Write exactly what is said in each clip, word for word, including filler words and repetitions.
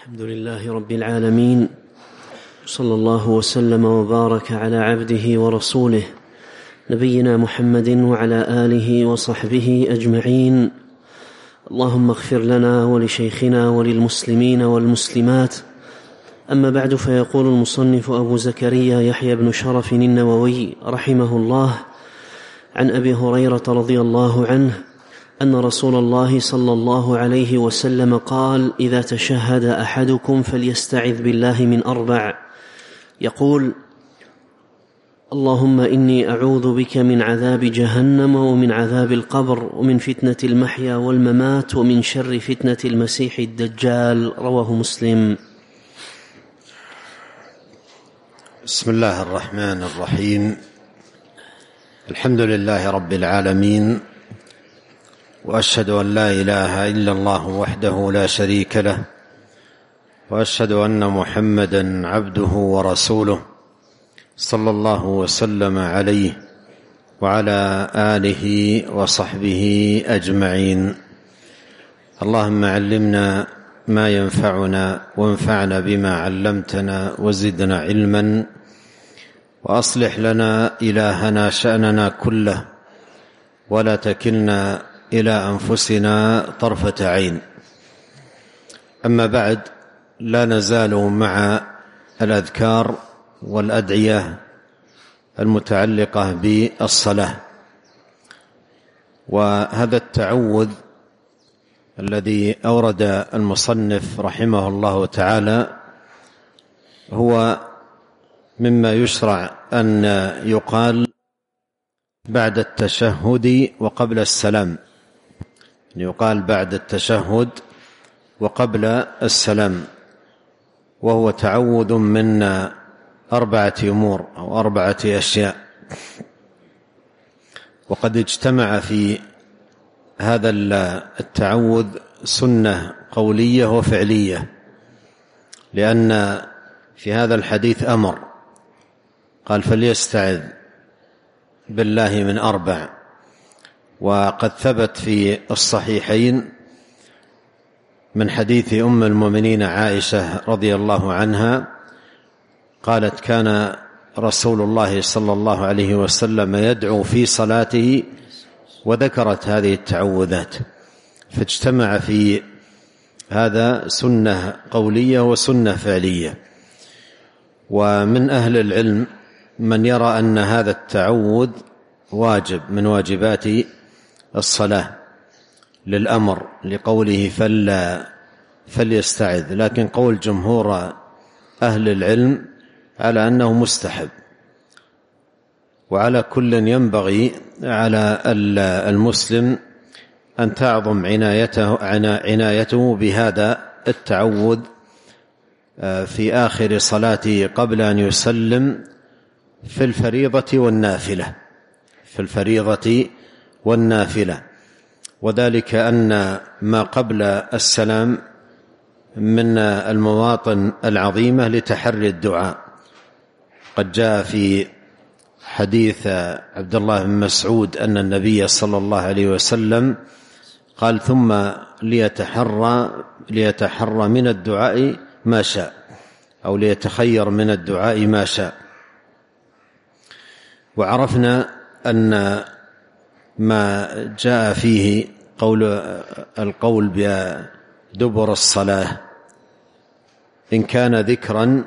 الحمد لله رب العالمين، صلى الله وسلم وبارك على عبده ورسوله نبينا محمد وعلى آله وصحبه أجمعين. اللهم اغفر لنا ولشيخنا وللمسلمين والمسلمات. أما بعد، فيقول المصنف أبو زكريا يحيى بن شرف النووي رحمه الله عن أبي هريرة رضي الله عنه أن رسول الله صلى الله عليه وسلم قال: إذا تشهد أحدكم فليستعذ بالله من أربع، يقول: اللهم إني أعوذ بك من عذاب جهنم ومن عذاب القبر ومن فتنة المحيا والممات ومن شر فتنة المسيح الدجال. رواه مسلم. بسم الله الرحمن الرحيم. الحمد لله رب العالمين، وأشهد أن لا إله إلا الله وحده لا شريك له، وأشهد أن محمدًا عبده ورسوله صلى الله وسلم عليه وعلى آله وصحبه أجمعين. اللهم علمنا ما ينفعنا وانفعنا بما علمتنا وزدنا علما، وأصلح لنا إلهنا شأننا كله، ولا تكلنا إلى أنفسنا طرفة عين. أما بعد، لا نزال مع الأذكار والأدعية المتعلقة بالصلاة، وهذا التعوذ الذي أورد المصنف رحمه الله تعالى هو مما يشرع أن يقال بعد التشهد وقبل السلام، يقال بعد التشهد وقبل السلام، وهو تعوذ من أربعة أمور أو أربعة أشياء. وقد اجتمع في هذا التعوذ سنة قولية وفعلية، لأن في هذا الحديث أمر قال: فليستعذ بالله من أربع. وقد ثبت في الصحيحين من حديث أم المؤمنين عائشة رضي الله عنها قالت: كان رسول الله صلى الله عليه وسلم يدعو في صلاته، وذكرت هذه التعوذات، فاجتمع في هذا سنة قولية وسنة فعلية. ومن أهل العلم من يرى أن هذا التعوذ واجب من واجبات الصلاة للأمر لقوله فلا فليستعذ، لكن قول جمهور أهل العلم على أنه مستحب. وعلى كل ينبغي على المسلم أن تعظم عنايته, عنايته بهذا التعوذ في آخر صلاته قبل أن يسلم في الفريضة والنافلة في الفريضة والنافلة وذلك أن ما قبل السلام من المواطن العظيمة لتحري الدعاء. قد جاء في حديث عبد الله بن مسعود أن النبي صلى الله عليه وسلم قال: ثم ليتحرى ليتحرى من الدعاء ما شاء، أو ليتخير من الدعاء ما شاء. وعرفنا أن ما جاء فيه قول القول بدبر الصلاة إن كان ذكرا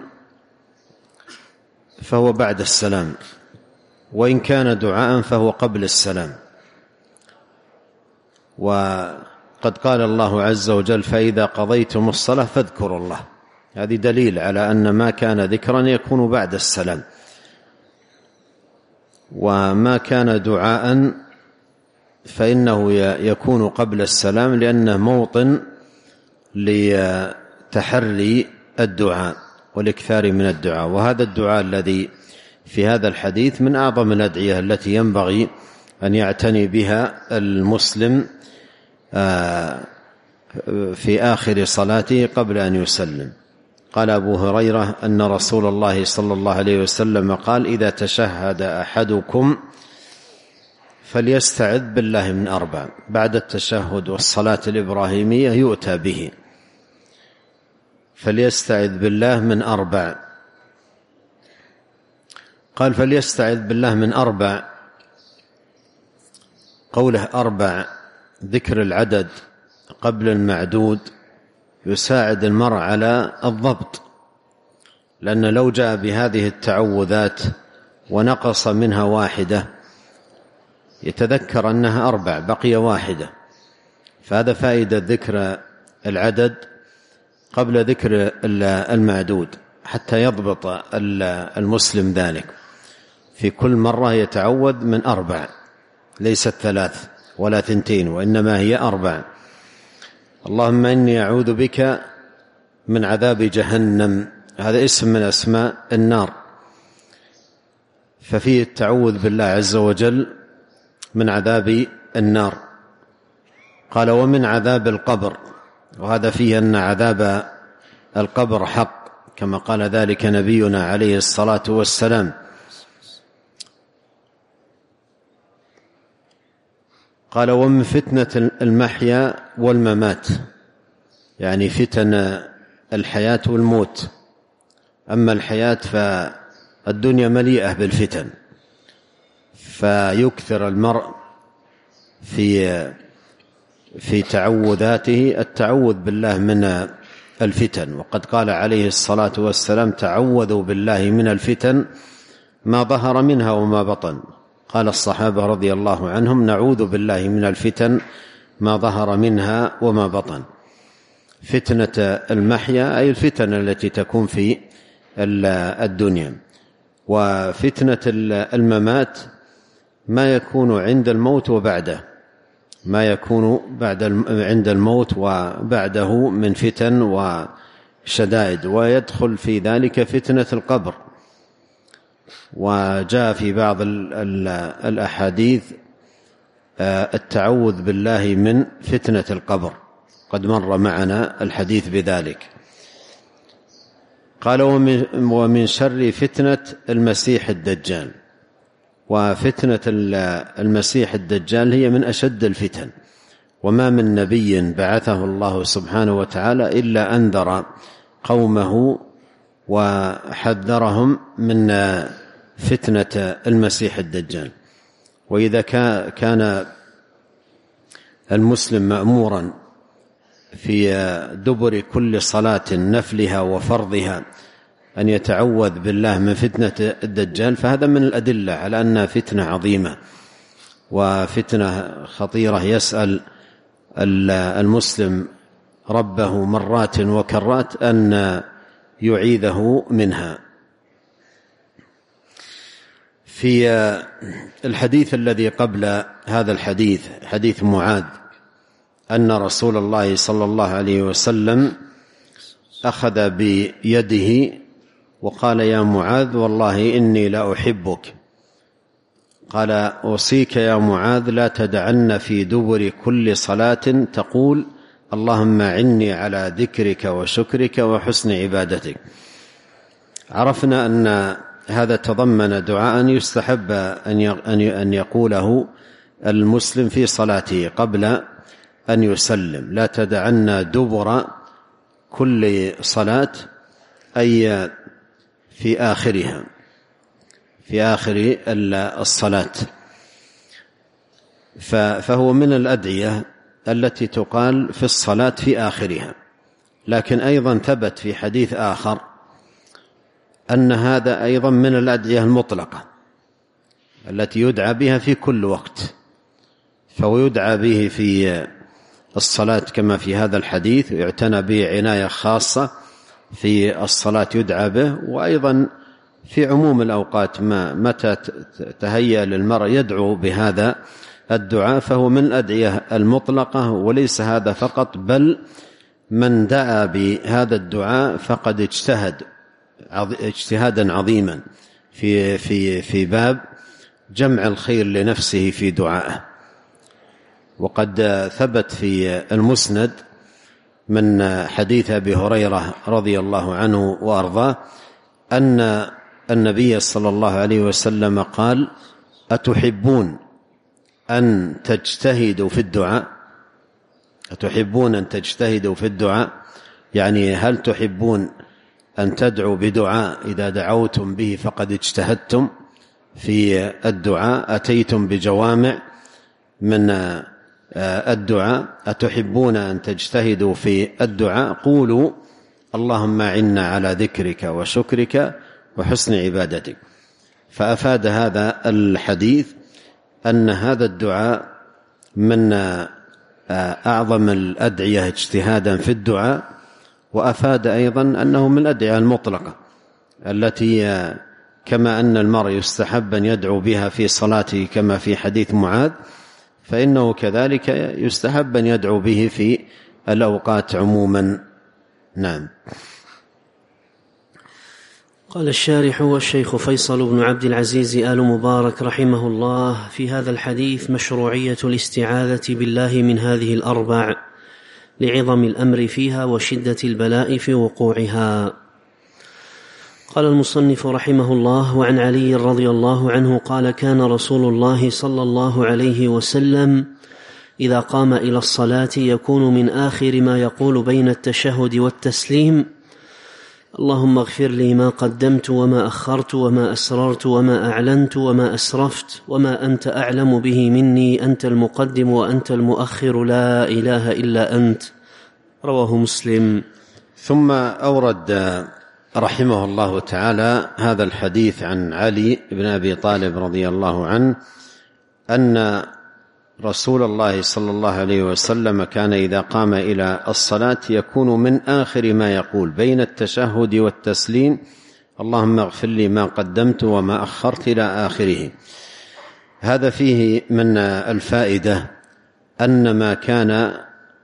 فهو بعد السلام، وإن كان دعاء فهو قبل السلام. وقد قال الله عز وجل: فإذا قضيتم الصلاة فاذكروا الله. هذه دليل على أن ما كان ذكرا يكون بعد السلام، وما كان دعاء فإنه يكون قبل السلام، لأنه موطن لتحري الدعاء والإكثار من الدعاء. وهذا الدعاء الذي في هذا الحديث من أعظم الأدعية التي ينبغي أن يعتني بها المسلم في آخر صلاته قبل أن يسلم. قال أبو هريرة أن رسول الله صلى الله عليه وسلم قال: إذا تشهد أحدكم فليستعذ بالله من أربع. بعد التشهد والصلاة الإبراهيمية يؤتى به، فليستعذ بالله من أربع. قال فليستعذ بالله من أربع، قوله أربع ذكر العدد قبل المعدود يساعد المرء على الضبط، لأن لو جاء بهذه التعوذات ونقص منها واحدة يتذكر أنها أربع بقي واحدة، فهذا فائدة ذكر العدد قبل ذكر المعدود حتى يضبط المسلم ذلك. في كل مرة يتعوذ من أربع، ليست ثلاث ولا ثنتين، وإنما هي أربع. اللهم إني أعوذ بك من عذاب جهنم، هذا اسم من أسماء النار، ففيه التعوذ بالله عز وجل من عذاب النار. قال ومن عذاب القبر، وهذا فيه أن عذاب القبر حق كما قال ذلك نبينا عليه الصلاة والسلام. قال ومن فتنة المحيا والممات، يعني فتن الحياة والموت. أما الحياة فالدنيا مليئة بالفتن، فيكثر المرء في في تعوذاته التعوذ بالله من الفتن. وقد قال عليه الصلاة والسلام تعوذوا بالله من الفتن ما ظهر منها وما بطن. قال الصحابة رضي الله عنهم نعوذ بالله من الفتن ما ظهر منها وما بطن. فتنة المحيا أي الفتن التي تكون في الدنيا، وفتنة الممات ما يكون عند الموت وبعده، ما يكون بعد عند الموت وبعده من فتن وشدائد، ويدخل في ذلك فتنة القبر. وجاء في بعض الأحاديث التعوذ بالله من فتنة القبر، قد مر معنا الحديث بذلك. قال ومن شر فتنة المسيح الدجال، وفتنة المسيح الدجال هي من أشد الفتن، وما من نبي بعثه الله سبحانه وتعالى إلا أنذر قومه وحذرهم من فتنة المسيح الدجال. وإذا كان المسلم مأمورا في دبر كل صلاة نفلها وفرضها أن يتعوذ بالله من فتنة الدجال، فهذا من الأدلة على أنها فتنة عظيمة وفتنة خطيرة، يسأل المسلم ربه مرات وكرات أن يعيذه منها. في الحديث الذي قبل هذا الحديث، حديث معاذ، أن رسول الله صلى الله عليه وسلم أخذ بيده وقال يا معاذ والله إني لا أحبك. قال أوصيك يا معاذ لا تدعن في دبر كل صلاة تقول اللهم أعني على ذكرك وشكرك وحسن عبادتك. عرفنا أن هذا تضمن دعاء يستحب أن يقوله المسلم في صلاته قبل أن يسلم، لا تدعن دبر كل صلاة أي في آخرها، في آخر الصلاة. فهو من الأدعية التي تقال في الصلاة في آخرها. لكن أيضا ثبت في حديث آخر أن هذا أيضا من الأدعية المطلقة التي يدعى بها في كل وقت، فهو يدعى به في الصلاة كما في هذا الحديث، يعتنى به عناية خاصة في الصلاة يدعى به، وأيضا في عموم الأوقات ما متى تهيأ للمرء يدعو بهذا الدعاء، فهو من الأدعية المطلقة. وليس هذا فقط، بل من دعا بهذا الدعاء فقد اجتهد اجتهادا عظيما في في في باب جمع الخير لنفسه في دعائه. وقد ثبت في المسند من حديث أبي هريرة رضي الله عنه وأرضاه أن النبي صلى الله عليه وسلم قال أتحبون أن تجتهدوا في الدعاء أتحبون أن تجتهدوا في الدعاء يعني هل تحبون أن تدعوا بدعاء إذا دعوتم به فقد اجتهدتم في الدعاء، أتيتم بجوامع من الدعاء، أتحبون أن تجتهدوا في الدعاء؟ قولوا اللهم أعنا على ذكرك وشكرك وحسن عبادتك. فأفاد هذا الحديث أن هذا الدعاء من أعظم الأدعية اجتهادا في الدعاء، وأفاد أيضا أنه من الأدعية المطلقة التي كما أن المرء يستحب أن يدعو بها في صلاته كما في حديث معاذ، فإنه كذلك يستحب أن يدعو به في الأوقات عموما. نعم. قال الشارح والشيخ فيصل بن عبد العزيز آل مبارك رحمه الله: في هذا الحديث مشروعية الاستعاذة بالله من هذه الأربع لعظم الأمر فيها وشدة البلاء في وقوعها. قال المصنف رحمه الله: وعن علي رضي الله عنه قال: كان رسول الله صلى الله عليه وسلم إذا قام إلى الصلاة يكون من آخر ما يقول بين التشهد والتسليم: اللهم اغفر لي ما قدمت وما أخرت وما أسررت وما أعلنت وما أسرفت وما أنت أعلم به مني، أنت المقدم وأنت المؤخر، لا إله إلا أنت. رواه مسلم. ثم أورد رحمه الله تعالى هذا الحديث عن علي بن أبي طالب رضي الله عنه أن رسول الله صلى الله عليه وسلم كان إذا قام إلى الصلاة يكون من آخر ما يقول بين التشهد والتسليم: اللهم اغفر لي ما قدمت وما أخرت، إلى آخره. هذا فيه من الفائدة أن ما كان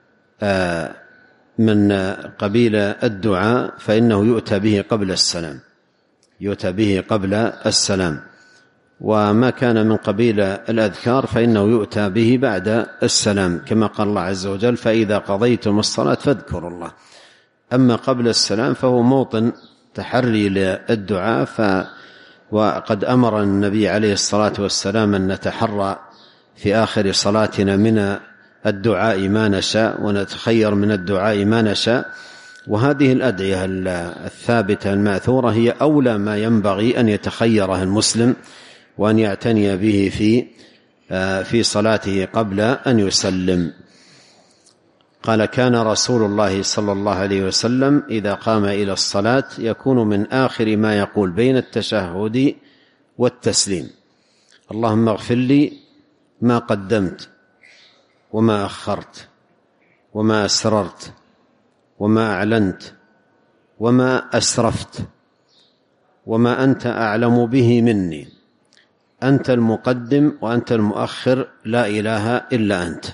من قبيل الدعاء فإنه يؤتى به قبل السلام، يؤتى به قبل السلام، وما كان من قبيل الأذكار فإنه يؤتى به بعد السلام، كما قال الله عز وجل: فإذا قضيتم الصلاة فاذكروا الله. أما قبل السلام فهو موطن تحري للدعاء، ف وقد أمر النبي عليه الصلاة والسلام أن نتحرى في آخر صلاتنا من الدعاء ما نشاء ونتخير من الدعاء ما نشاء. وهذه الأدعية الثابتة المأثورة هي أولى ما ينبغي أن يتخيرها المسلم وأن يعتني به في في صلاته قبل أن يسلم. قال: كان رسول الله صلى الله عليه وسلم إذا قام إلى الصلاة يكون من آخر ما يقول بين التشهد والتسليم: اللهم اغفر لي ما قدمت وما أخرت وما أسررت وما أعلنت وما أسرفت وما أنت أعلم به مني، أنت المقدم وأنت المؤخر، لا إله إلا أنت.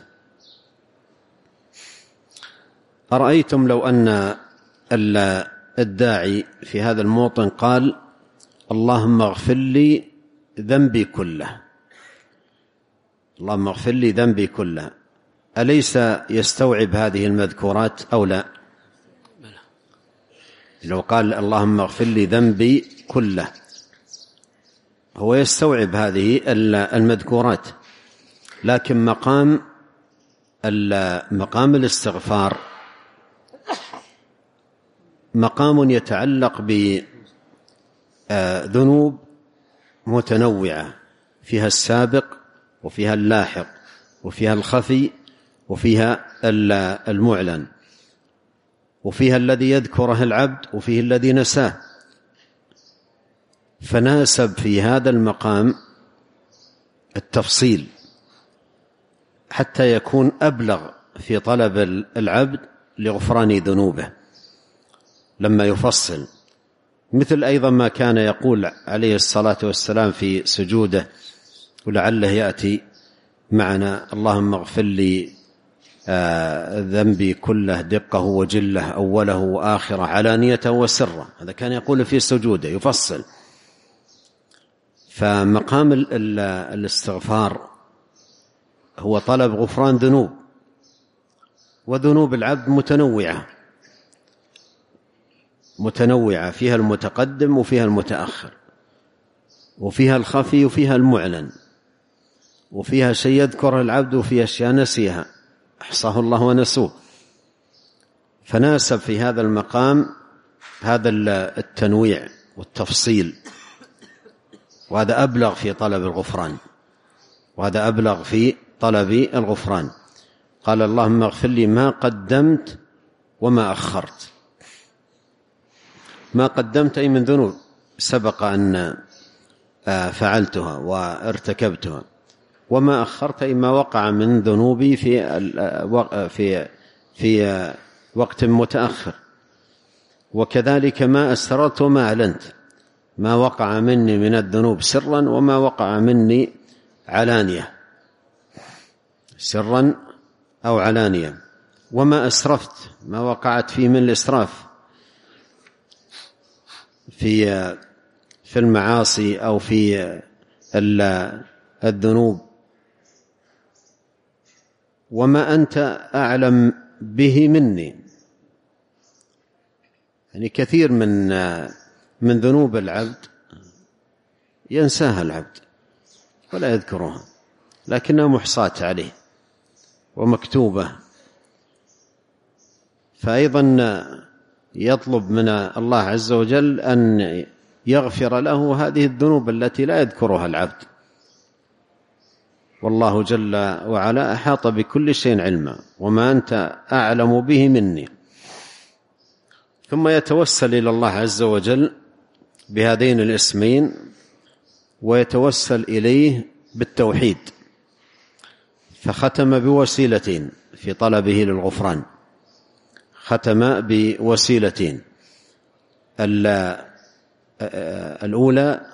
أرأيتم لو أن الداعي في هذا الموطن قال: اللهم اغفر لي ذنبي كله، اللهم اغفر لي ذنبي كله، أليس يستوعب هذه المذكورات أو لا؟ لو قال اللهم اغفر لي ذنبي كله هو يستوعب هذه المذكورات، لكن مقام مقام الاستغفار مقام يتعلق بذنوب متنوعة، فيها السابق وفيها اللاحق وفيها الخفي وفيها المعلن، وفيها الذي يذكره العبد وفيه الذي نساه. فناسب في هذا المقام التفصيل حتى يكون أبلغ في طلب العبد لغفران ذنوبه لما يفصل. مثل أيضا ما كان يقول عليه الصلاة والسلام في سجوده، ولعله يأتي معنا: اللهم اغفر لي ذنبي كله دقه وجله، أوله وآخره، علانيته وسره. هذا كان يقول في سجوده يفصل. فمقام الاستغفار هو طلب غفران ذنوب، وذنوب العبد متنوعة متنوعة فيها المتقدم وفيها المتأخر، وفيها الخفي وفيها المعلن، وفيها شيء يذكر العبد وفيها أشياء نسيها أحصاه الله ونسوه. فناسب في هذا المقام هذا التنويع والتفصيل، وهذا أبلغ في طلب الغفران، وهذا أبلغ في طلب الغفران. قال اللهم اغفر لي ما قدمت وما أخرت. ما قدمت أي من ذنوب سبق أن فعلتها وارتكبتها، وما أخرت أي ما وقع من ذنوبي في في في وقت متأخر، وكذلك ما أسررت وما أعلنت، ما وقع مني من الذنوب سرا وما وقع مني علانية، سرا أو علانية. وما أسرفت، ما وقعت فيه من الإسراف في في المعاصي أو في الذنوب. وما أنت أعلم به مني، يعني كثير من من ذنوب العبد ينساها العبد ولا يذكرها، لكنها محصاة عليه ومكتوبة. فأيضا يطلب من الله عز وجل أن يغفر له هذه الذنوب التي لا يذكرها العبد، والله جل وعلا أحاط بكل شيء علما، وما أنت أعلم به مني. ثم يتوسل إلى الله عز وجل بهذين الاسمين، ويتوسل إليه بالتوحيد، فختم بوسيلتين في طلبه للغفران. ختم بوسيلتين، الأولى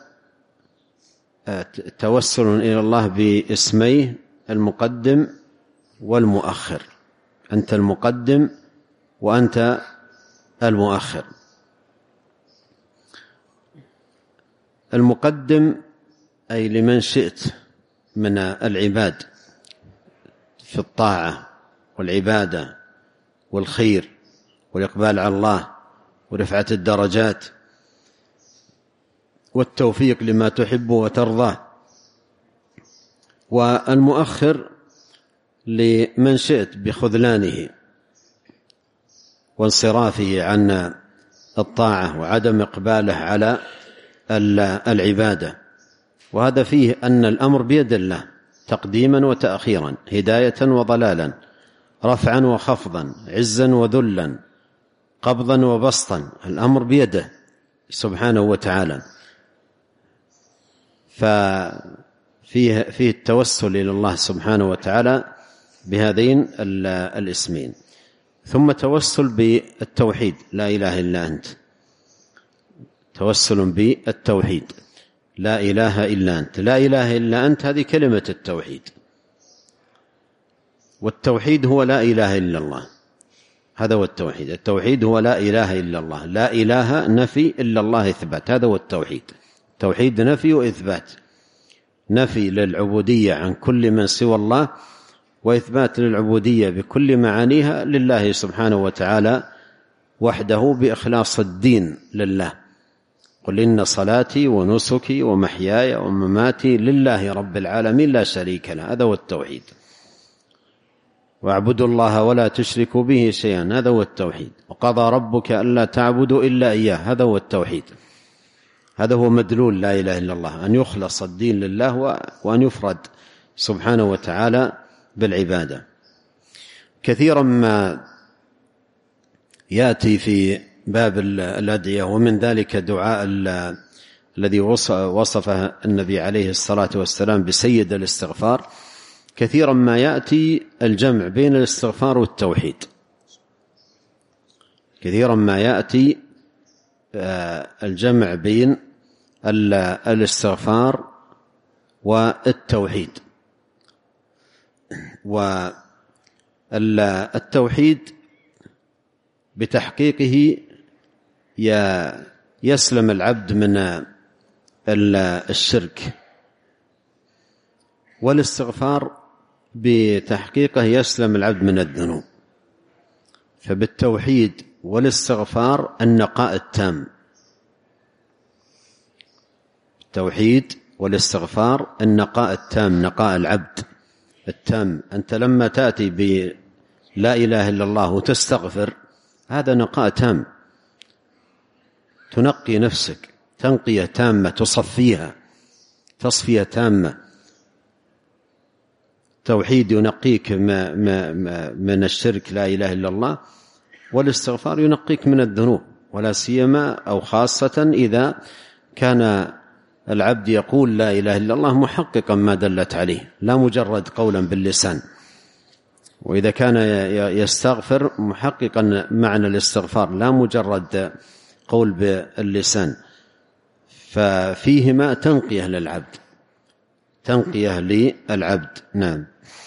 توسل إلى الله باسميه المقدم والمؤخر، أنت المقدم وأنت المؤخر. المقدم أي لمن شئت من العباد في الطاعة والعبادة والخير والإقبال على الله ورفعة الدرجات والتوفيق لما تحب وترضى. والمؤخر لمن شئت بخذلانه وانصرافه عن الطاعة وعدم إقباله على العبادة. وهذا فيه أن الأمر بيد الله تقديما وتأخيرا، هداية وضلالا، رفعا وخفضا، عزا وذلا، قبضا وبسطا، الأمر بيده سبحانه وتعالى. ففيه فيه التوسل إلى الله سبحانه وتعالى بهذين الاسمين. ثم توسل بالتوحيد، لا إله إلا أنت، توسل بالتوحيد، لا إله إلا أنت. لا إله إلا أنت هذه كلمة التوحيد، والتوحيد هو لا إله إلا الله، هذا هو التوحيد. التوحيد هو لا إله إلا الله، لا إله نفي إلا الله إثبات، هذا هو التوحيد. توحيد نفي وإثبات، نفي للعبودية عن كل من سوى الله، وإثبات للعبودية بكل معانيها لله سبحانه وتعالى وحده بإخلاص الدين لله. قل إن صلاتي ونسكي ومحياي ومماتي لله رب العالمين لا شريك له، هذا هو التوحيد. واعبدوا الله ولا تشركوا به شيئا، هذا هو التوحيد. وقضى ربك ألا تعبدوا إلا إياه، هذا هو التوحيد. هذا هو مدلول لا إله إلا الله، أن يخلص الدين لله وأن يفرد سبحانه وتعالى بالعبادة. كثيرا ما يأتي في باب الأدعية، ومن ذلك دعاء الذي وصفه النبي عليه الصلاة والسلام بسيد الاستغفار. كثيرا ما يأتي الجمع بين الاستغفار والتوحيد، كثيرا ما يأتي الجمع بين الاستغفار والتوحيد. والتوحيد بتحقيقه يسلم العبد من الشرك، والاستغفار بتحقيقه يسلم العبد من الذنوب. فبالتوحيد والاستغفار النقاء التام، التوحيد والاستغفار النقاء التام، نقاء العبد التام. أنت لما تأتي بلا إله إلا الله وتستغفر هذا نقاء تام، تنقي نفسك تنقية تامة، تصفيها تصفية تامة. توحيد ينقيك من الشرك لا إله إلا الله، والاستغفار ينقيك من الذنوب، ولا سيما أو خاصة إذا كان العبد يقول لا إله إلا الله محققا ما دلت عليه، لا مجرد قولا باللسان. وإذا كان يستغفر محققا معنى الاستغفار، لا مجرد قول باللسان، ففيهما تنقية للعبد، تنقية للعبد. نعم.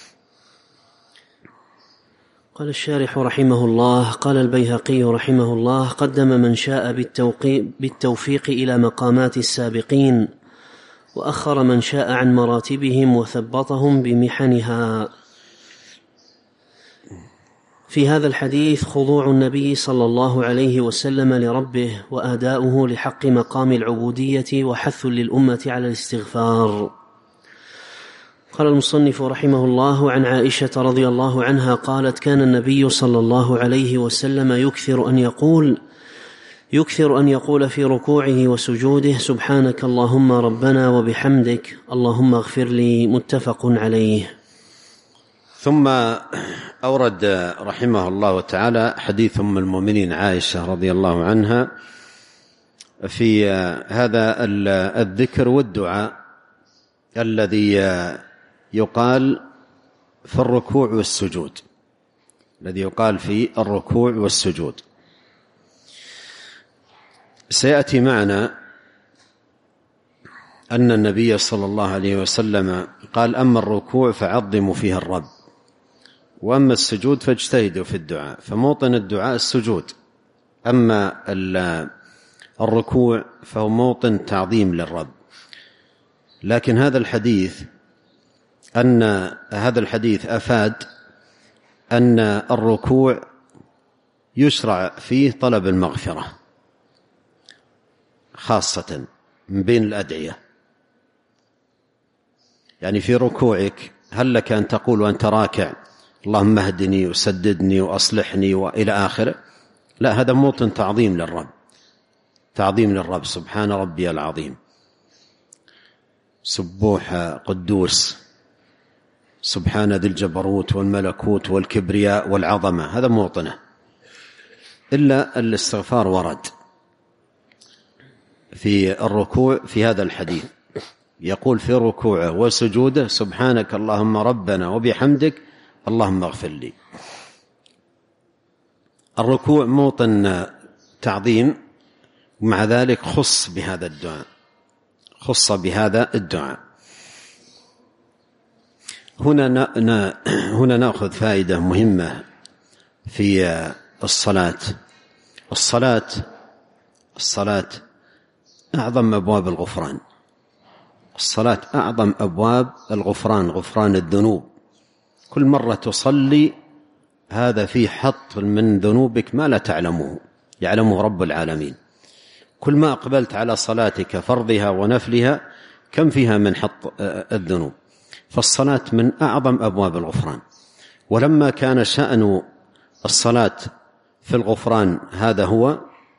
قال الشارح رحمه الله: قال البيهقي رحمه الله: قدم من شاء بالتوفيق إلى مقامات السابقين، وأخر من شاء عن مراتبهم وثبطهم بمحنها. في هذا الحديث خضوع النبي صلى الله عليه وسلم لربه، وأداؤه لحق مقام العبودية، وحث للأمة على الاستغفار. قال المصنف رحمه الله: عن عائشة رضي الله عنها قالت: كان النبي صلى الله عليه وسلم يكثر أن يقول يكثر أن يقول في ركوعه وسجوده: سبحانك اللهم ربنا وبحمدك اللهم اغفر لي. متفق عليه. ثم أورد رحمه الله تعالى حديث أم المؤمنين عائشة رضي الله عنها في هذا الذكر والدعاء الذي يقال في الركوع والسجود الذي يقال في الركوع والسجود. سيأتي معنا أن النبي صلى الله عليه وسلم قال: أما الركوع فعظموا فيه الرب، وأما السجود فاجتهدوا في الدعاء. فموطن الدعاء السجود، أما الركوع فهو موطن تعظيم للرب. لكن هذا الحديث أن هذا الحديث أفاد أن الركوع يشرع فيه طلب المغفرة خاصة من بين الأدعية. يعني في ركوعك هل لك أن تقول وأنت راكع: اللهم اهدني وسددني وأصلحني وإلى آخره؟ لا، هذا موطن تعظيم للرب، تعظيم للرب. سبحان ربي العظيم، سبوح قدوس، سبحان ذي الجبروت والملكوت والكبرياء والعظمة، هذا موطنه. إلا الاستغفار ورد في الركوع في هذا الحديث، يقول في ركوعه وسجوده: سبحانك اللهم ربنا وبحمدك اللهم اغفر لي. الركوع موطن تعظيم، ومع ذلك خص بهذا الدعاء، خص بهذا الدعاء. هنا هنا نأخذ فائدة مهمة في الصلاة. الصلاة الصلاة أعظم أبواب الغفران. الصلاة أعظم أبواب الغفران، غفران الذنوب. كل مرة تصلي هذا في حط من ذنوبك ما لا تعلمه، يعلمه رب العالمين. كل ما أقبلت على صلاتك فرضها ونفلها كم فيها من حط الذنوب. فالصلاة من أعظم أبواب الغفران. ولما كان شأن الصلاة في الغفران هذا هو،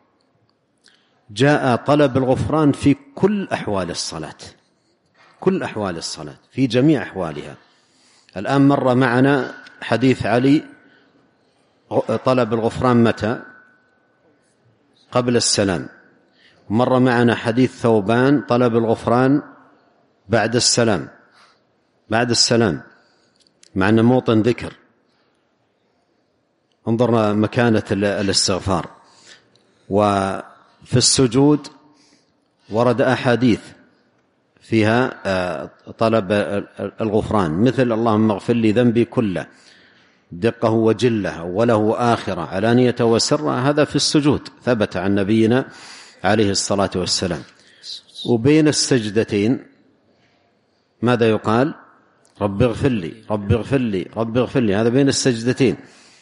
جاء طلب الغفران في كل أحوال الصلاة، كل أحوال الصلاة في جميع أحوالها. الآن مر معنا حديث علي طلب الغفران متى؟ قبل السلام. مر معنا حديث ثوبان طلب الغفران بعد السلام، بعد السلام، مع أن موطن ذكر. انظر مكانة الاستغفار. وفي السجود ورد أحاديث فيها طلب الغفران، مثل: اللهم اغفر لي ذنبي كله دقه وجله أوله وآخره علانية وسره. هذا في السجود ثبت عن نبينا عليه الصلاة والسلام. وبين السجدتين ماذا يقال؟ رب اغفر لي رب اغفر لي رب اغفر لي، هذا بين السجدتين.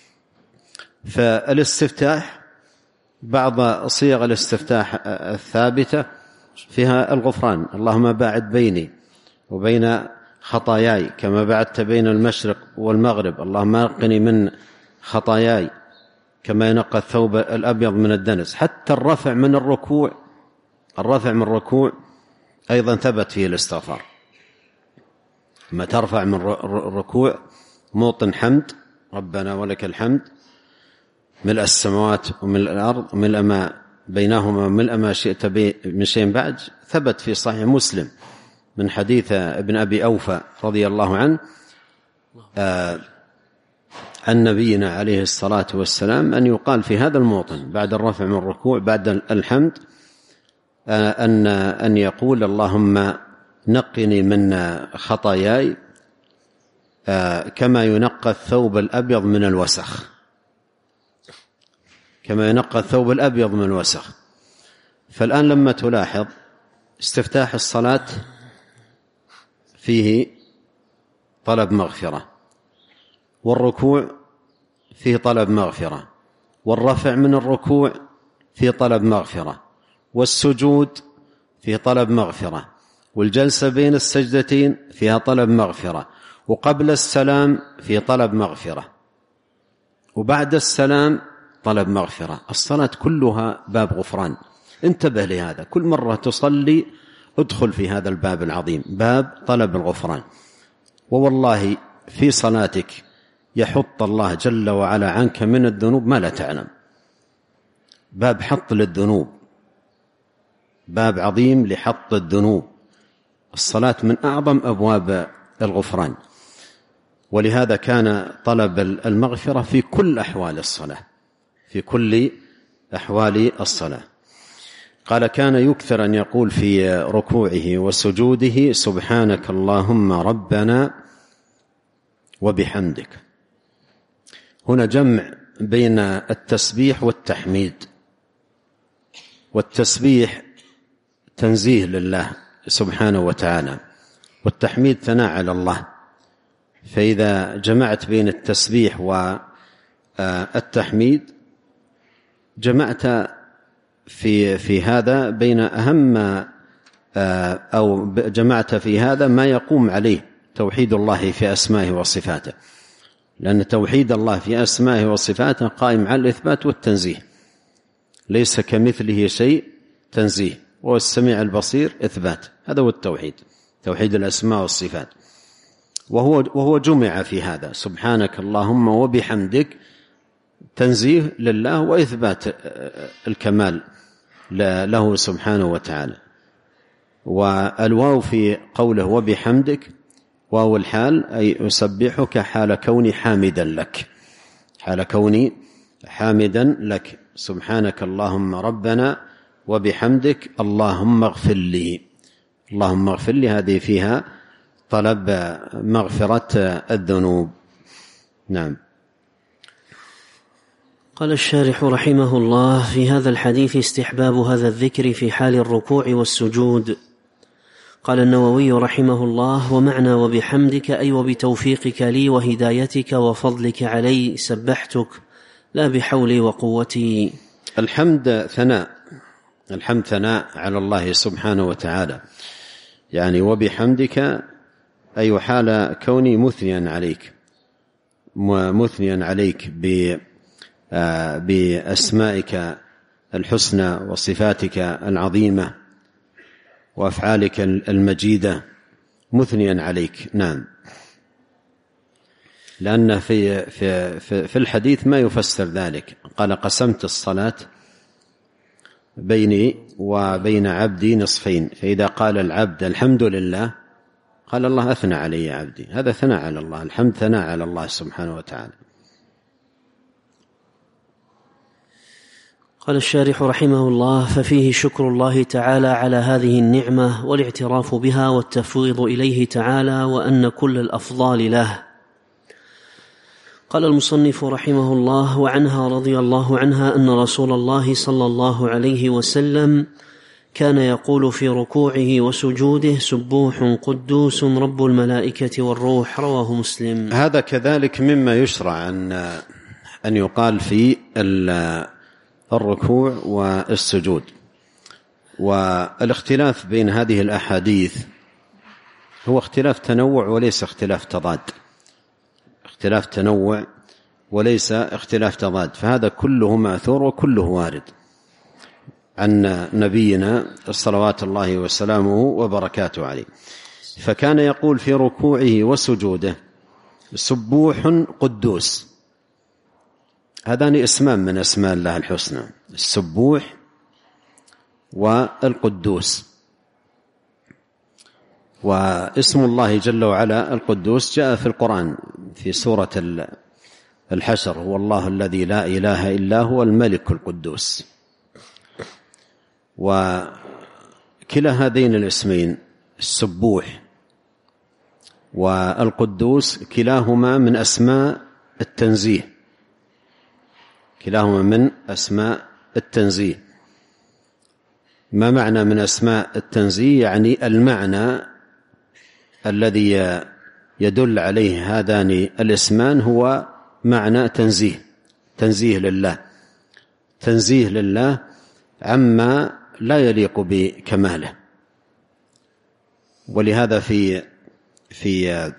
فالاستفتاح، بعض صيغ الاستفتاح الثابتة فيها الغفران: اللهم باعد بيني وبين خطاياي كما بعدت بين المشرق والمغرب، اللهم أنقني من خطاياي كما ينقى الثوب الأبيض من الدنس. حتى الرفع من الركوع الرفع من الركوع أيضا ثبت فيه الاستغفار. ما ترفع من الركوع موطن حمد، ربنا ولك الحمد ملء السماوات وملء الأرض وملء ما بينهما وملء ما شئت من شيء بعد. ثبت في صحيح مسلم من حديث ابن أبي أوفى رضي الله عنه آه عن نبينا عليه الصلاة والسلام أن يقال في هذا الموطن بعد الرفع من الركوع بعد الحمد آه أن أن يقول اللهم نقني من خطاياي آه كما ينقى الثوب الأبيض من الوسخ، كما ينقى الثوب الأبيض من الوسخ. فالآن لما تلاحظ استفتاح الصلاة فيه طلب مغفرة، والركوع فيه طلب مغفرة، والرفع من الركوع فيه طلب مغفرة، والسجود فيه طلب مغفرة، والجلسة بين السجدتين فيها طلب مغفرة، وقبل السلام فيه طلب مغفرة، وبعد السلام طلب مغفرة. الصلاة كلها باب غفران. انتبه لهذا، كل مرة تصلي ادخل في هذا الباب العظيم، باب طلب الغفران. ووالله في صلاتك يحط الله جل وعلا عنك من الذنوب ما لا تعلم. باب حط للذنوب، باب عظيم لحط الذنوب. الصلاة من أعظم أبواب الغفران، ولهذا كان طلب المغفرة في كل أحوال الصلاة، في كل أحوال الصلاة. قال كان يكثر أن يقول في ركوعه وسجوده سبحانك اللهم ربنا وبحمدك. هنا جمع بين التسبيح والتحميد. والتسبيح تنزيه لله سبحانه وتعالى، والتحميد ثناء على الله. فإذا جمعت بين التسبيح والتحميد جمعت في في هذا بين أهم أو جمعت في هذا ما يقوم عليه توحيد الله في أسمائه وصفاته، لأن توحيد الله في أسمائه وصفاته قائم على الإثبات والتنزيه. ليس كمثله شيء تنزيه، وهو السميع البصير إثبات. هذا هو التوحيد، توحيد الأسماء والصفات. وهو وهو جمع في هذا سبحانك اللهم وبحمدك، تنزيه لله وإثبات الكمال له سبحانه وتعالى. والواو في قوله وبحمدك واو الحال، أي أسبحك حال كوني حامدا لك، حال كوني حامدا لك. سبحانك اللهم ربنا وبحمدك اللهم اغفر لي، اللهم اغفر لي، هذه فيها طلب مغفرة الذنوب. نعم. قال الشارح رحمه الله في هذا الحديث استحباب هذا الذكر في حال الركوع والسجود. قال النووي رحمه الله ومعنى وبحمدك أي وبتوفيقك لي وهدايتك وفضلك علي سبحتك لا بحولي وقوتي. الحمد ثناء، الحمد ثناء على الله سبحانه وتعالى، يعني وبحمدك أي حال كوني مثنيا عليك، مثنيا عليك ب بأسمائك الحسنى وصفاتك العظيمة وأفعالك المجيدة، مثنيا عليك. نعم. لأن في, في, في, في الحديث ما يفسر ذلك. قال قسمت الصلاة بيني وبين عبدي نصفين، فإذا قال العبد الحمد لله قال الله أثنى علي يا عبدي، هذا ثناء على الله، الحمد ثناء على الله سبحانه وتعالى. قال الشارح رحمه الله ففيه شكر الله تعالى على هذه النعمة والاعتراف بها والتفويض إليه تعالى وأن كل الأفضال له. قال المصنف رحمه الله وعنها رضي الله عنها أن رسول الله صلى الله عليه وسلم كان يقول في ركوعه وسجوده سبوح قدوس رب الملائكة والروح، رواه مسلم. هذا كذلك مما يشرع أن أن يقال في الركوع والسجود. والاختلاف بين هذه الأحاديث هو اختلاف تنوع وليس اختلاف تضاد، اختلاف تنوع وليس اختلاف تضاد، فهذا كله مأثور وكله وارد عن نبينا صلوات الله وسلامه وبركاته عليه. فكان يقول في ركوعه وسجوده: سبوح قدوس. هذان اسمان من اسماء الله الحسنى، السبوح والقدوس. واسم الله جل وعلا القدوس جاء في القرآن في سورة الحشر: هو الله الذي لا إله إلا هو الملك القدوس. وكلا هذين الاسمين السبوح والقدوس كلاهما من أسماء التنزيه، كلاهما من أسماء التنزيه. ما معنى من أسماء التنزيه؟ يعني المعنى الذي يدل عليه هذان الاسمان هو معنى تنزيه، تنزيه لله، تنزيه لله عما لا يليق بكماله. ولهذا في في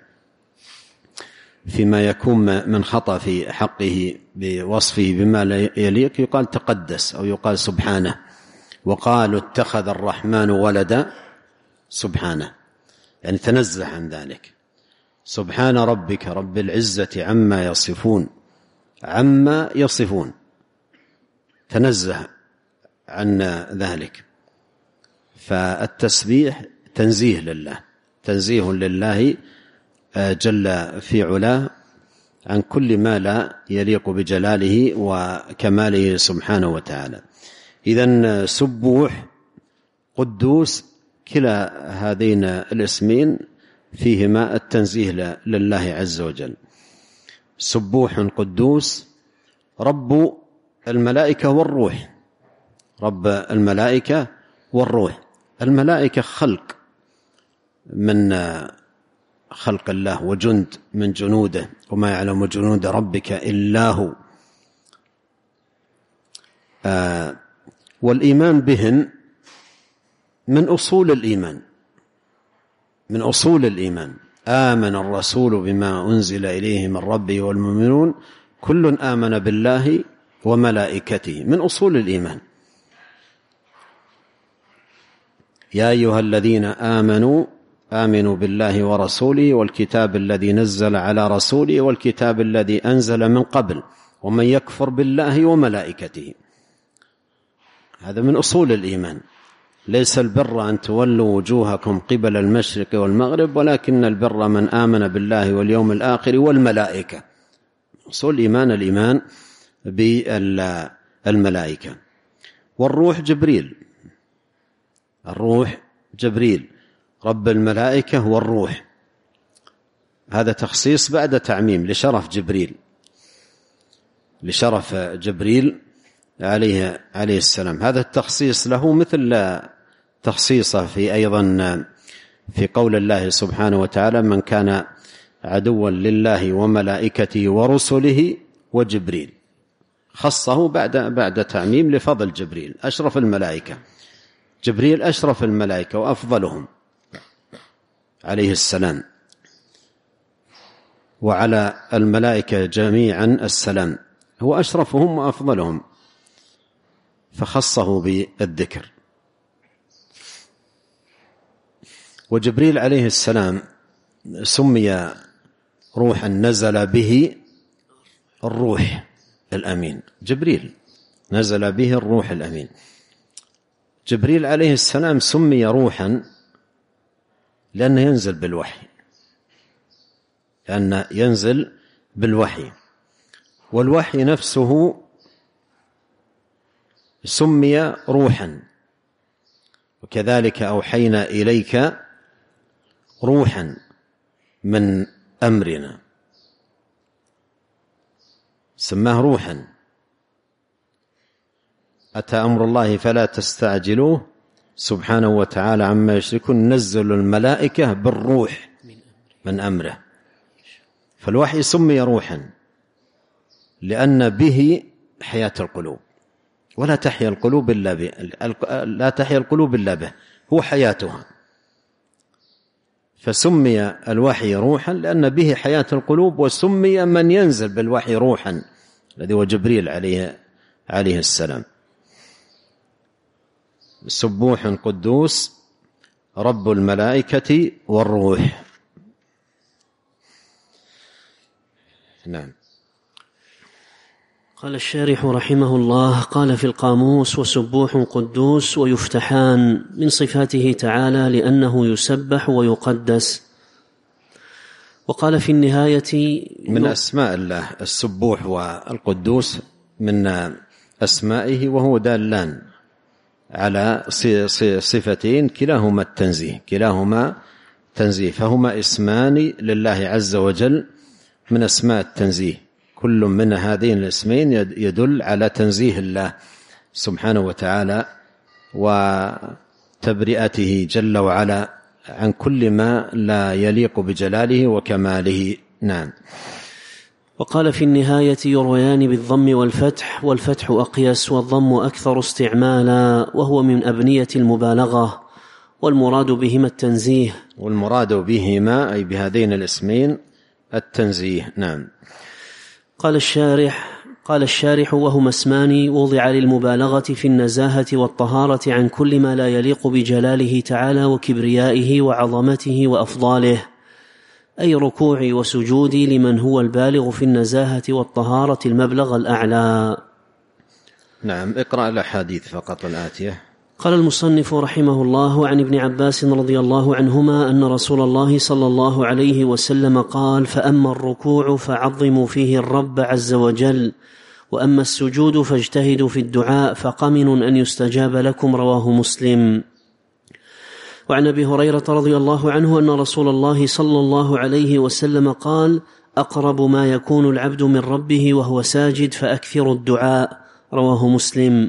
فيما يكون من خطأ في حقه بوصفه بما لا يليق يقال تقدس أو يقال سبحانه. وقالوا اتخذ الرحمن ولدا سبحانه، يعني تنزه عن ذلك. سبحان ربك رب العزة عما يصفون، عما يصفون تنزه عن ذلك. فالتسبيح تنزيه لله، تنزيه لله جل في علاه عن كل ما لا يليق بجلاله وكماله سبحانه وتعالى. إذن سبوح قدوس كلا هذين الاسمين فيهما التنزيه لله عز وجل. سبوح قدوس رب الملائكة والروح، رب الملائكة والروح. الملائكة خلق من خلق الله وجند من جنوده، وما يعلم جنود ربك إلا هو. آه والإيمان بهن من أصول الإيمان، من أصول الإيمان. آمن الرسول بما أنزل إليه من ربه والمؤمنون كل آمن بالله وملائكته، من أصول الإيمان. يا أيها الذين آمنوا آمنوا بالله ورسوله والكتاب الذي نزل على رسوله والكتاب الذي أنزل من قبل ومن يكفر بالله وملائكته. هذا من أصول الإيمان. ليس البر أن تولوا وجوهكم قبل المشرق والمغرب ولكن البر من آمن بالله واليوم الآخر والملائكة. أصول الإيمان الإيمان بالملائكة. والروح جبريل، الروح جبريل رب الملائكة والروح. هذا تخصيص بعد تعميم لشرف جبريل، لشرف جبريل عليه عليه السلام. هذا التخصيص له مثل تخصيصه في أيضا في قول الله سبحانه وتعالى: من كان عدوا لله وملائكته ورسله وجبريل. خصه بعد بعد تعميم لفضل جبريل، أشرف الملائكة. جبريل أشرف الملائكة وأفضلهم عليه السلام، وعلى الملائكة جميعا السلام، هو أشرفهم وأفضلهم، فخصه بالذكر. وجبريل عليه السلام سمي روحا نزل به الروح الأمين. جبريل نزل به الروح الأمين. جبريل عليه السلام سمي روحا لأنه ينزل بالوحي، لأنه ينزل بالوحي. والوحي نفسه سمي روحا. وكذلك أوحينا إليك روحا من أمرنا، سماه روحا. أتى أمر الله فلا تستعجلوه سبحانه وتعالى عما يشركون، نزل الملائكة بالروح من أمره. فالوحي سمي روحا لأن به حياة القلوب، ولا تحيا القلوب إلا به، لا تحيا القلوب إلا به، هو حياتها. فسمي الوحي روحا لأن به حياة القلوب، وسمي من ينزل بالوحي روحا الذي هو جبريل عليه عليه السلام. سبوح قدوس رب الملائكة والروح. نعم. قال الشارح رحمه الله: قال في القاموس: وسبوح قدوس ويفتحان من صفاته تعالى لأنه يسبح ويقدس. وقال في النهاية: من أسماء الله السبوح والقدوس، من أسمائه، وهو دالان على صفتين كلاهما التنزيه كلاهما تنزيه فهما اسمان لله عز وجل من أسماء التنزيه، كل من هذين الاسمين يدل على تنزيه الله سبحانه وتعالى وتبرئته جل وعلا عن كل ما لا يليق بجلاله وكماله. نعم. وقال في النهاية: يرويان بالضم والفتح، والفتح أقيس والضم أكثر استعمالا، وهو من أبنية المبالغة، والمراد بهما التنزيه. والمراد بهما أي بهذين الاسمين التنزيه. نعم. قال الشارح قال الشارح: وهما اسمان وضع للمبالغة في النزاهة والطهارة عن كل ما لا يليق بجلاله تعالى وكبريائه وعظمته وأفضاله، أي ركوعي وسجودي لمن هو البالغ في النزاهة والطهارة المبلغ الأعلى. نعم. اقرأ الأحاديث فقط الآتية. قال المصنف رحمه الله: عن ابن عباس رضي الله عنهما أن رسول الله صلى الله عليه وسلم قال: فأما الركوع فعظموا فيه الرب عز وجل، وأما السجود فاجتهدوا في الدعاء فقمن أن يستجاب لكم. رواه مسلم. وعن أبي هريرة رضي الله عنه أن رسول الله صلى الله عليه وسلم قال: أقرب ما يكون العبد من ربه وهو ساجد فأكثر الدعاء. رواه مسلم.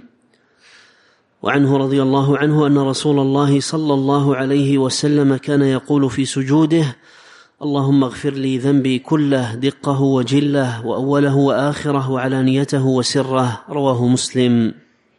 وعنه رضي الله عنه أن رسول الله صلى الله عليه وسلم كان يقول في سجوده: اللهم اغفر لي ذنبي كله دقه وجله وأوله وآخره وعلانيته وسره. رواه مسلم.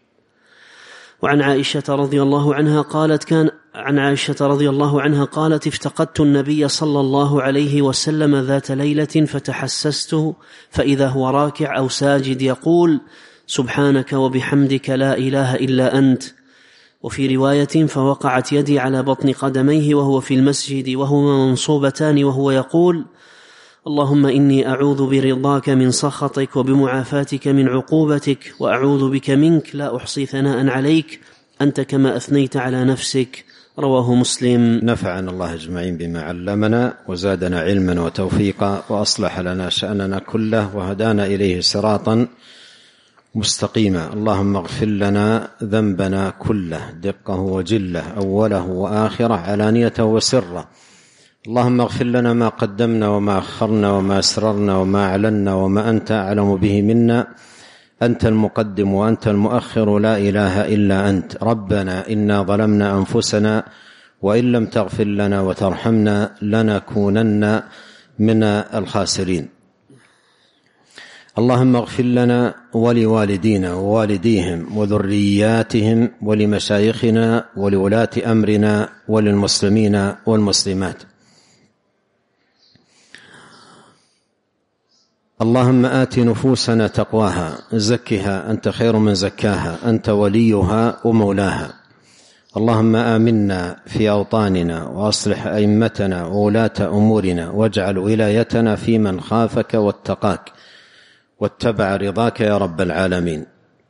وعن عائشة رضي الله عنها قالت كان عن عائشة رضي الله عنها قالت: افتقدت النبي صلى الله عليه وسلم ذات ليلة فتحسسته فإذا هو راكع أو ساجد يقول: سبحانك وبحمدك لا إله إلا أنت. وفي رواية: فوقعت يدي على بطن قدميه وهو في المسجد وهما منصوبتان وهو يقول: اللهم إني أعوذ برضاك من سخطك وبمعافاتك من عقوبتك، وأعوذ بك منك لا أحصي ثناء عليك أنت كما أثنيت على نفسك. رواه مسلم. نفعنا الله أجمعين بما علمنا وزادنا علما وتوفيقا وأصلح لنا شأننا كله وهدانا إليه صراطا مستقيما. اللهم اغفر لنا ذنبنا كله دقه وجله أوله وآخره علانيته وسره. اللهم اغفر لنا ما قدمنا وما أخرنا وما أسررنا وما أعلنا وما أنت أعلم به منا. أنت المقدم وأنت المؤخر لا إله إلا أنت. ربنا إنا ظلمنا أنفسنا وإن لم تغفر لنا وترحمنا لنكونن من الخاسرين. اللهم اغفر لنا ولوالدينا ووالديهم وذرياتهم ولمشايخنا ولولاة أمرنا وللمسلمين والمسلمات. اللهم آت نفوسنا تقواها زكها أنت خير من زكاها أنت وليها ومولاها. اللهم آمنا في أوطاننا وأصلح أئمتنا وولاة أمورنا واجعل ولايتنا في من خافك واتقاك واتبع رضاك يا رب العالمين.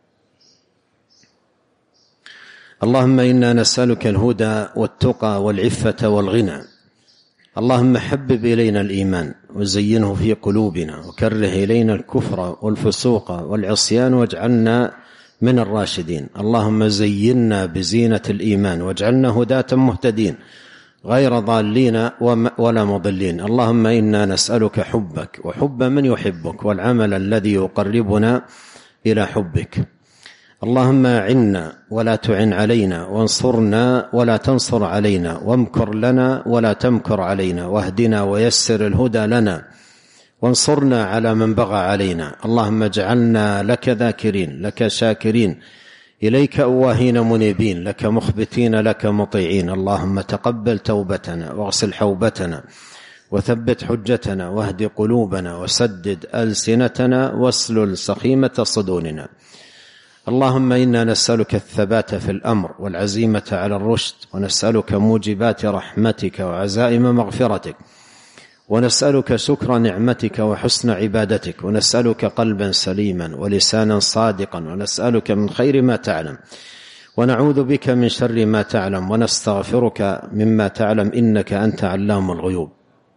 اللهم إنا نسألك الهدى والتقى والعفة والغنى. اللهم حبب إلينا الإيمان وزينه في قلوبنا وكره إلينا الكفر والفسوق والعصيان واجعلنا من الراشدين. اللهم زينا بزينة الإيمان واجعلنا هداة مهتدين غير ضالين ولا مضلين. اللهم إنا نسألك حبك وحب من يحبك والعمل الذي يقربنا إلى حبك. اللهم أعنا ولا تعن علينا وانصرنا ولا تنصر علينا وامكر لنا ولا تمكر علينا واهدنا ويسر الهدى لنا وانصرنا على من بغى علينا. اللهم اجعلنا لك ذاكرين لك شاكرين إليك أواهين منيبين، لك مخبتين لك مطيعين. اللهم تقبل توبتنا واغسل حوبتنا وثبت حجتنا واهد قلوبنا وسدد ألسنتنا واسلل سخيمة صدورنا. اللهم إنا نسألك الثبات في الأمر والعزيمة على الرشد، ونسألك موجبات رحمتك وعزائم مغفرتك، ونسألك شكر نعمتك وحسن عبادتك، ونسألك قلبا سليما ولسانا صادقا، ونسألك من خير ما تعلم ونعوذ بك من شر ما تعلم، ونستغفرك مما تعلم إنك أنت علام الغيوب.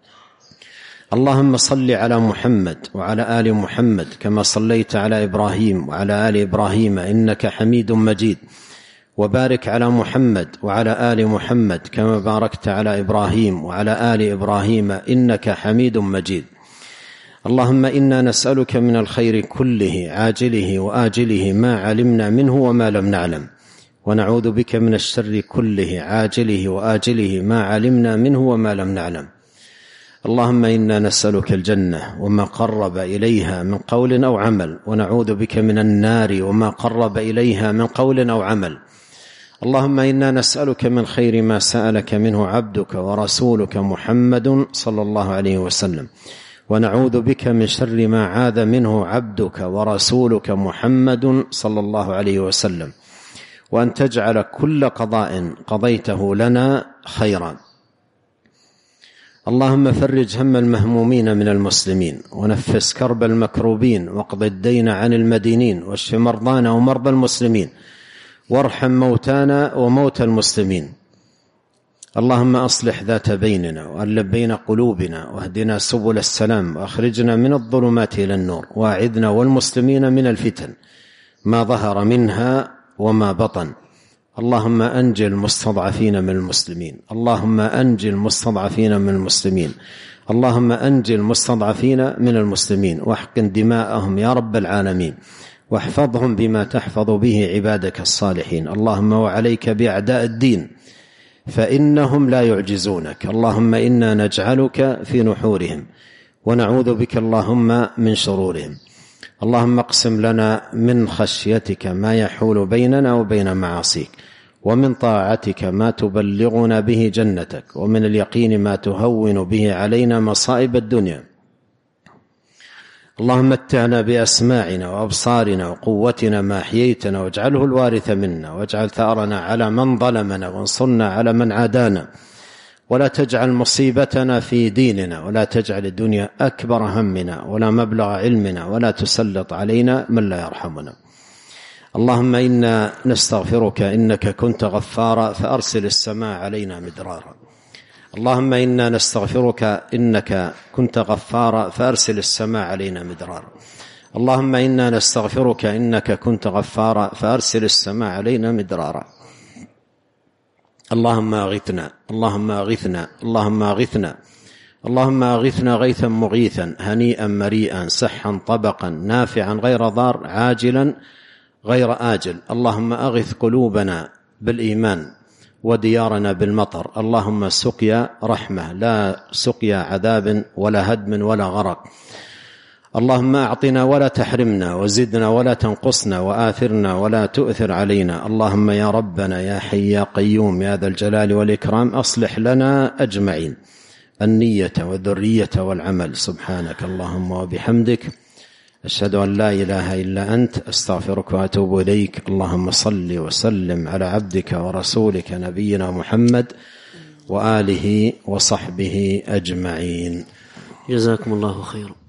اللهم صل على محمد وعلى آل محمد كما صليت على إبراهيم وعلى آل إبراهيم إنك حميد مجيد، وبارك على محمد وعلى آل محمد كما باركت على إبراهيم وعلى آل إبراهيم إنك حميد مجيد. اللهم إنا نسألك من الخير كله عاجله وآجله ما علمنا منه وما لم نعلم، ونعوذ بك من الشر كله عاجله وآجله ما علمنا منه وما لم نعلم. اللهم إنا نسألك الجنة وما قرب إليها من قول أو عمل، ونعوذ بك من النار وما قرب إليها من قول أو عمل. اللهم إنا نسألك من خير ما سألك منه عبدك ورسولك محمد صلى الله عليه وسلم، ونعوذ بك من شر ما عاذ منه عبدك ورسولك محمد صلى الله عليه وسلم، وأن تجعل كل قضاء قضيته لنا خيرا. اللهم فرج هم المهمومين من المسلمين، ونفس كرب المكروبين، واقض الدين عن المدينين، واشف مرضانا ومرضى المسلمين، وارحم موتانا وموتى المسلمين. اللهم أصلح ذات بيننا وألف بين قلوبنا، واهدنا سبل السلام، وأخرجنا من الظلمات إلى النور، واعذنا والمسلمين من الفتن ما ظهر منها وما بطن. اللهم أنجِ المستضعفين من المسلمين، اللهم أنجِ المستضعفين من المسلمين، اللهم أنجِ المستضعفين من المسلمين، واحقن دماءهم يا رب العالمين، واحفظهم بما تحفظ به عبادك الصالحين. اللهم وعليك بأعداء الدين فإنهم لا يعجزونك. اللهم إنا نجعلك في نحورهم ونعوذ بك اللهم من شرورهم. اللهم اقسم لنا من خشيتك ما يحول بيننا وبين معاصيك، ومن طاعتك ما تبلغنا به جنتك، ومن اليقين ما تهون به علينا مصائب الدنيا. اللهم متعنا بأسماعنا وأبصارنا وقوتنا ما أحييتنا، واجعله الوارث منا، واجعل ثأرنا على من ظلمنا، وانصرنا على من عادانا، ولا تجعل مصيبتنا في ديننا، ولا تجعل الدنيا أكبر همنا ولا مبلغ علمنا، ولا تسلط علينا من لا يرحمنا. اللهم إنا نستغفرك إنك كنت غفارا فأرسل السماء علينا مدرارا. اللهم إنا نستغفرك إنك كنت غفارا فأرسل السماء علينا مدرارا. اللهم إنا نستغفرك إنك كنت غفارا فأرسل السماء علينا مدرارا. اللهم أغثنا اللهم أغثنا اللهم أغثنا اللهم أغثنا غيثا مغيثا هنيئا مريئا سحا طبقا نافعا غير ضار عاجلا غير آجل. اللهم أغث قلوبنا بالإيمان وديارنا بالمطر. اللهم سقيا رحمة لا سقيا عذاب ولا هدم ولا غرق. اللهم أعطنا ولا تحرمنا، وزدنا ولا تنقصنا، وآثرنا ولا تؤثر علينا. اللهم يا ربنا يا حي يا قيوم يا ذا الجلال والإكرام أصلح لنا أجمعين النية والذرية والعمل. سبحانك اللهم وبحمدك أشهد أن لا إله إلا أنت أستغفرك وأتوب إليك. اللهم صل وسلم على عبدك ورسولك نبينا محمد وآله وصحبه أجمعين. جزاكم الله خيرا.